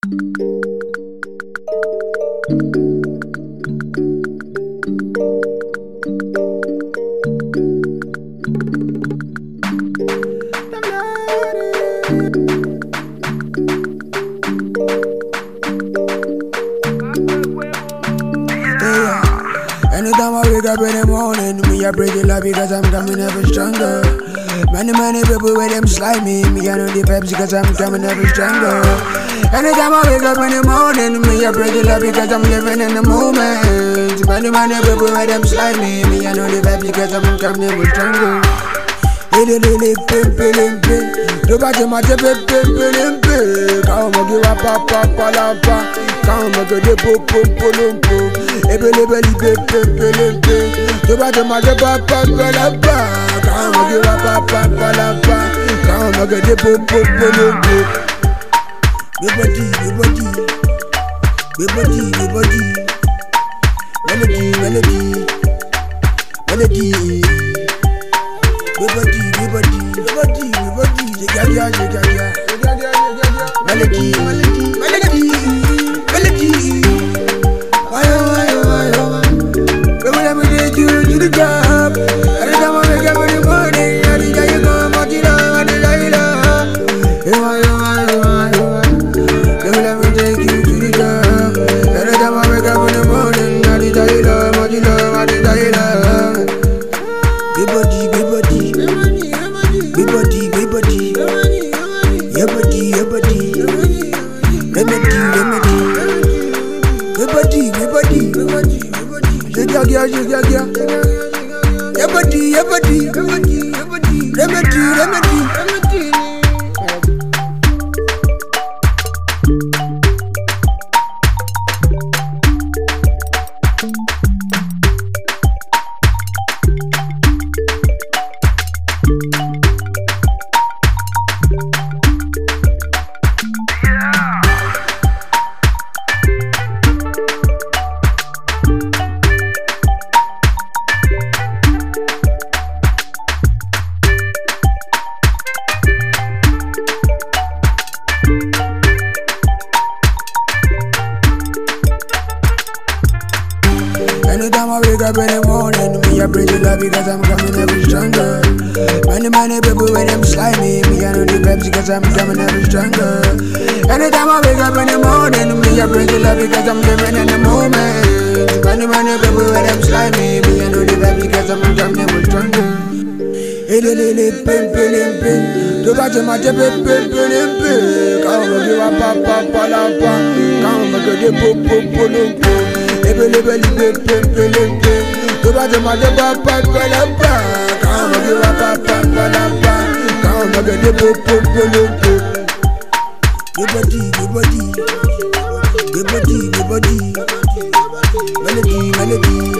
Anytime I wake up in the morning, me I pray to love because I'm coming ever stronger. Many people with them slimy, me I know the Pepsi cause I'm coming ever stronger. Anytime I wake up in the morning, me I pray to love because I'm living in the moment. Many people with them slimy, me I know the Pepsi cause I'm coming ever stronger. Don't you my Come give a papa, come get the pop. Ebelebeli pepepelempe, toba de maje papa palapa. Come give a papa palapa, come get the popepelempe. Everybody, melody. Everybody, melody. Let me take you to the job. Every time I wake up in the morning, I think you come out to let me take you to the job. Every time I wake up in the morning, I think you love. Good body. Your body. Remedy. Good body. Shake your girl. Your body. Remedy. Anytime I wake up in the morning, me I pray to love because I'm coming ever stronger. Many people with them slimy, me I know the Pepsi because I'm coming ever stronger. Anytime I wake up in the morning, me I pray to love because I'm living in the moment. Many people with them slimy, me I know the Pepsi because I'm coming ever stronger. To batch my pepepelempe, come give a papa palapa, come get the pop. Ebelebeli pepepelempe, to batch my papa palapa, come give a papa palapa, come get the pop. Good body, melody.